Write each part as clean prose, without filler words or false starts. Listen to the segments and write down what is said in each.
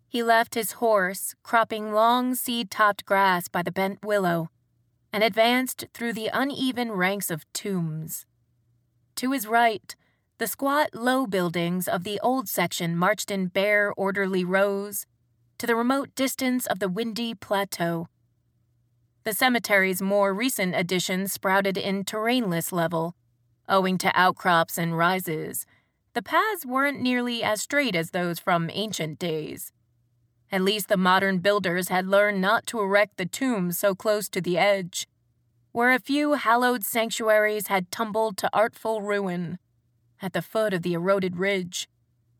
He left his horse, cropping long seed-topped grass by the bent willow, and advanced through the uneven ranks of tombs. To his right, the squat, low buildings of the old section marched in bare, orderly rows to the remote distance of the windy plateau. The cemetery's more recent additions sprouted in terrainless level. Owing to outcrops and rises, the paths weren't nearly as straight as those from ancient days. At least the modern builders had learned not to erect the tombs so close to the edge, where a few hallowed sanctuaries had tumbled to artful ruin at the foot of the eroded ridge.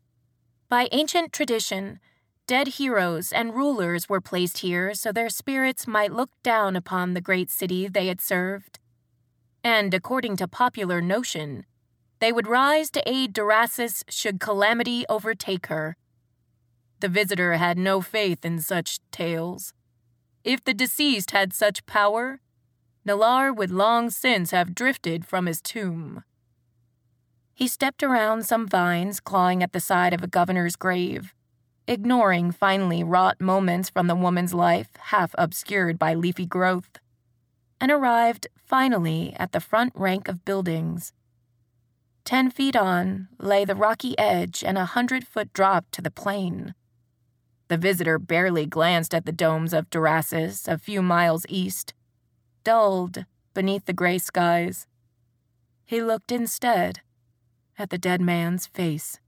By ancient tradition, dead heroes and rulers were placed here so their spirits might look down upon the great city they had served. And according to popular notion, they would rise to aid Durasis should calamity overtake her. The visitor had no faith in such tales. If the deceased had such power, Nalar would long since have drifted from his tomb. He stepped around some vines clawing at the side of a governor's grave, ignoring finely wrought moments from the woman's life half obscured by leafy growth, and arrived finally at the front rank of buildings. 10 feet on lay the rocky edge and a 100-foot drop to the plain. The visitor barely glanced at the domes of Durasis a few miles east, dulled beneath the gray skies. He looked instead at the dead man's face.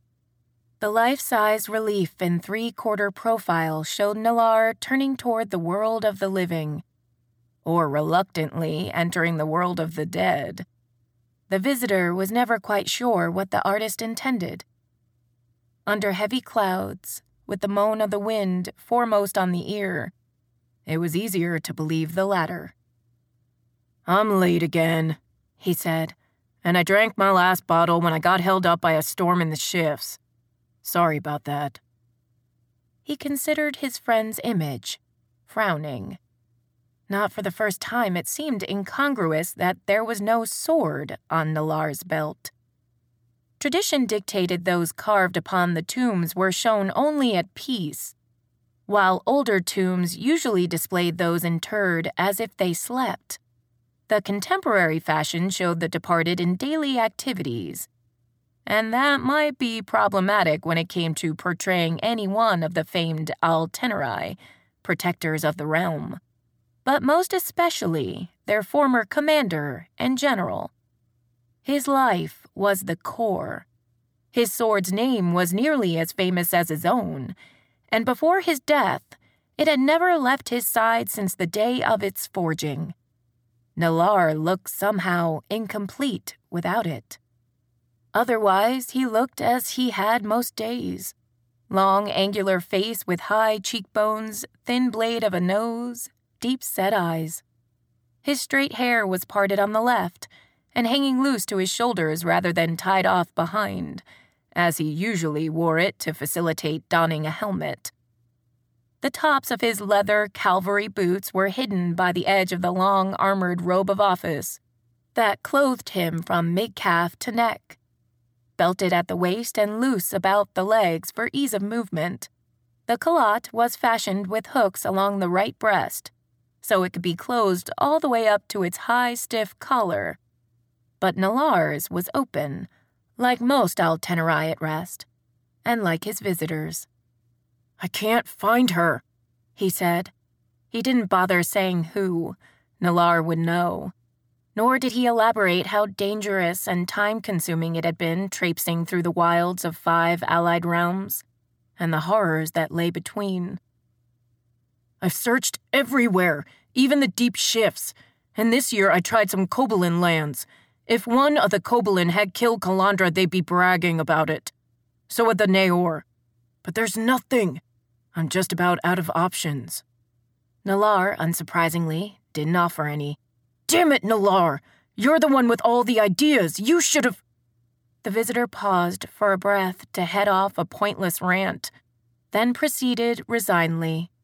The life-size relief in 3/4 profile showed Nalar turning toward the world of the living, or reluctantly entering the world of the dead. The visitor was never quite sure what the artist intended. Under heavy clouds, with the moan of the wind foremost on the ear, it was easier to believe the latter. "I'm late again," he said, "and I drank my last bottle when I got held up by a storm in the shifts. Sorry about that." He considered his friend's image, frowning. Not for the first time it seemed incongruous that there was no sword on Nalar's belt. Tradition dictated those carved upon the tombs were shown only at peace, while older tombs usually displayed those interred as if they slept. The contemporary fashion showed the departed in daily activities, and that might be problematic when it came to portraying any one of the famed Al-Tenerai, protectors of the realm, but most especially their former commander and general. His life was the core. His sword's name was nearly as famous as his own, and before his death, it had never left his side since the day of its forging. Nalar looked somehow incomplete without it. Otherwise, he looked as he had most days. Long, angular face with high cheekbones, thin blade of a nose, deep-set eyes. His straight hair was parted on the left and hanging loose to his shoulders rather than tied off behind, as he usually wore it to facilitate donning a helmet. The tops of his leather cavalry boots were hidden by the edge of the long armored robe of office that clothed him from mid-calf to neck, belted at the waist and loose about the legs for ease of movement. The culotte was fashioned with hooks along the right breast, so it could be closed all the way up to its high, stiff collar. But Nalar's was open, like most Al-Tenerai at rest, and like his visitors. "I can't find her," he said. He didn't bother saying who. Nalar would know. Nor did he elaborate how dangerous and time-consuming it had been traipsing through the wilds of 5 allied realms, and the horrors that lay between. "I've searched everywhere, even the deep shifts, and this year I tried some Kobolin lands. If one of the Kobolin had killed Kalandra, they'd be bragging about it. So would the Naor. But there's nothing. I'm just about out of options." Nalar, unsurprisingly, didn't offer any. "Damn it, Nalar! You're the one with all the ideas. You should have—" The visitor paused for a breath to head off a pointless rant, then proceeded resignedly.